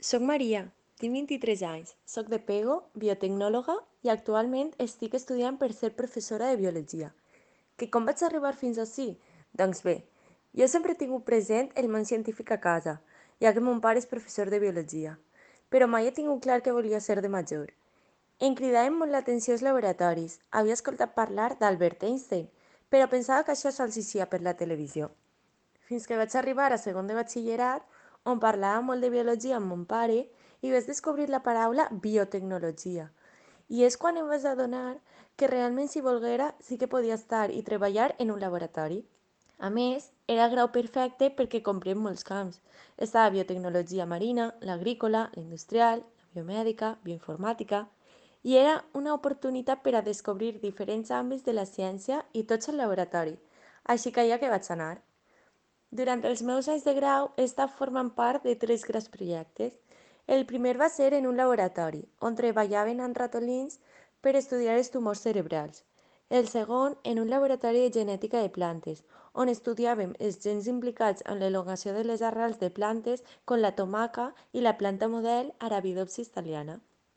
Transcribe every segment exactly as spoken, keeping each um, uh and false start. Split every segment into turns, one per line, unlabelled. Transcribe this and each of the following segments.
Soc Maria, tinc vint-i-tres anys, soc de Pego, biotecnòloga i actualment estic estudiant per ser professora de biologia. Que com vaig arribar fins ací? Doncs bé, jo sempre he tingut present el món científic a casa, ja que mon pare és professor de biologia, però mai he tingut clar què volia ser de major. Em cridaven molt l'atenció els laboratoris, havia escoltat parlar d'Albert Einstein, però pensava que això sols eixia per la televisió. Fins que vaig arribar a segon de batxillerat, on parlava molt de biologia amb mon pare i vaig descobrir la paraula biotecnologia. I és quan em vaig adonar que realment si volguera sí que podia estar i treballar en un laboratori. A més, era el grau perfecte perquè comprèn molts camps. Estava biotecnologia marina, l'agrícola, la industrial, la biomèdica, bioinformàtica, i era una oportunitat per a descobrir diferents àmbits de la ciència i tots al laboratori. Així que allà que vaig anar. Durant els meus anys de grau he estat formant part de tres grans projectes. El primer va ser en un laboratori, on treballaven amb ratolins per estudiar els tumors cerebrals. El segon, en un laboratori de genètica de plantes, on estudiàvem els gens implicats en l'elongació de les arrels de plantes com la tomaca i la planta model Arabidopsis thaliana.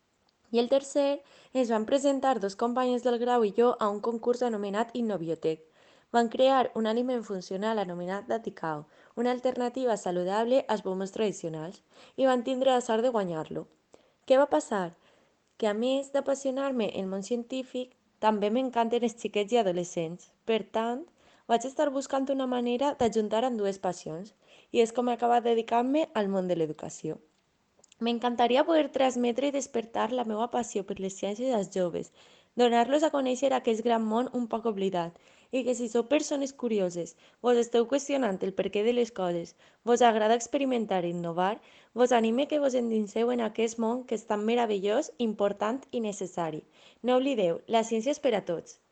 I el tercer, ens van presentar dos companyes del grau i jo a un concurs anomenat Innobiotec. Van crear un aliment funcional anomenat Daticao, una alternativa saludable als pomos tradicionals, i van tindre la sort de guanyar-lo. Què va passar? Que a més d'apassionar-me el món científic, també m'encanten els xiquets i adolescents. Per tant, vaig estar buscant una manera d'ajuntar amb dues passions, i és com he acabat dedicant-me al món de l'educació. M'encantaria poder transmetre i despertar la meva passió per les ciències als joves, donar-los a conèixer aquest gran món un poc oblidat, i que si sou persones curioses, vos esteu qüestionant el perquè de les coses, vos agrada experimentar i innovar, vos anime que vos endinseu en aquest món que és tan meravellós, important i necessari. No oblideu, la ciència és per a tots.